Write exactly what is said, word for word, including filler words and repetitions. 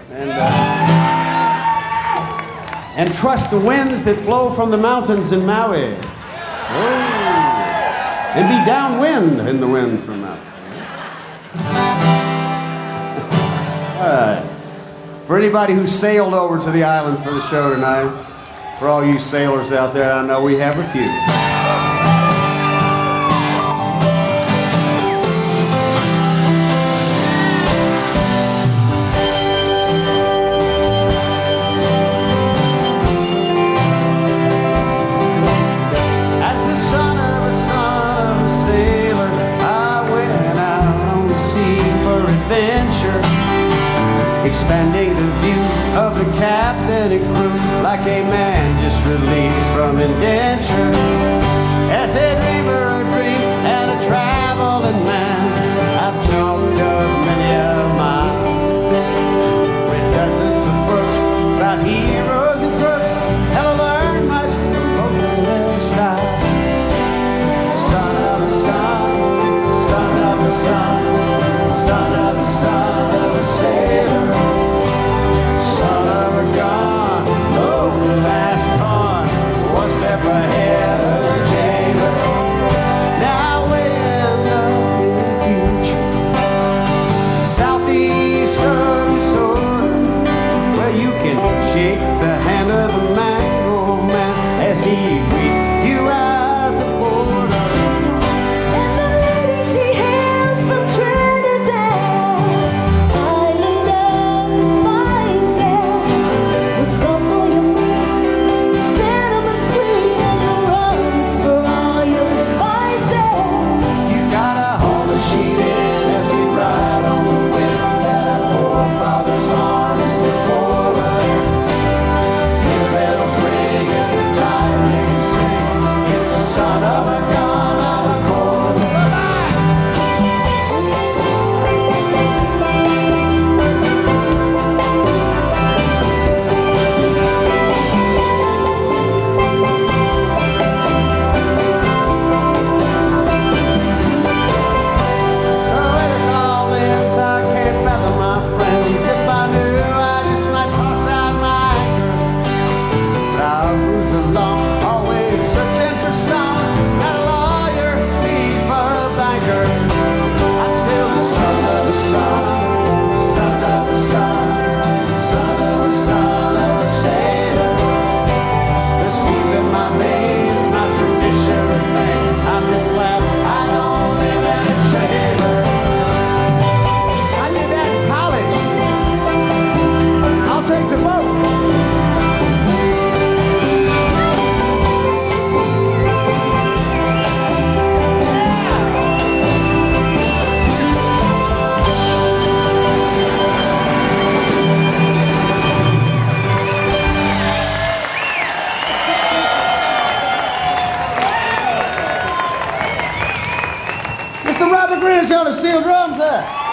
And, uh, and trust the winds that flow from the mountains in Maui. Oh. And be downwind in the winds from Maui. All right. For anybody who sailed over to the islands for the show tonight, for all you sailors out there, I know we have a few. Expanding the view of the captain and crew like a man just released from indenture. As a dreamer a dream and a traveling man, I've chalked up many a mile with dozens of books about heroes and crooks. Hell, I learned much from their style. Son of a son, son of a son, son of a son of a sailor. Ahead of the jailer. Now in the future, southeast of Minnesota, well, you can shake the hand of the mango man as he greets you at the border. And the lady, she hails from Trinidad, island of the spices, with some for your meat, cinnamon sweet. Mister Robert Greenwich on the steel drums there.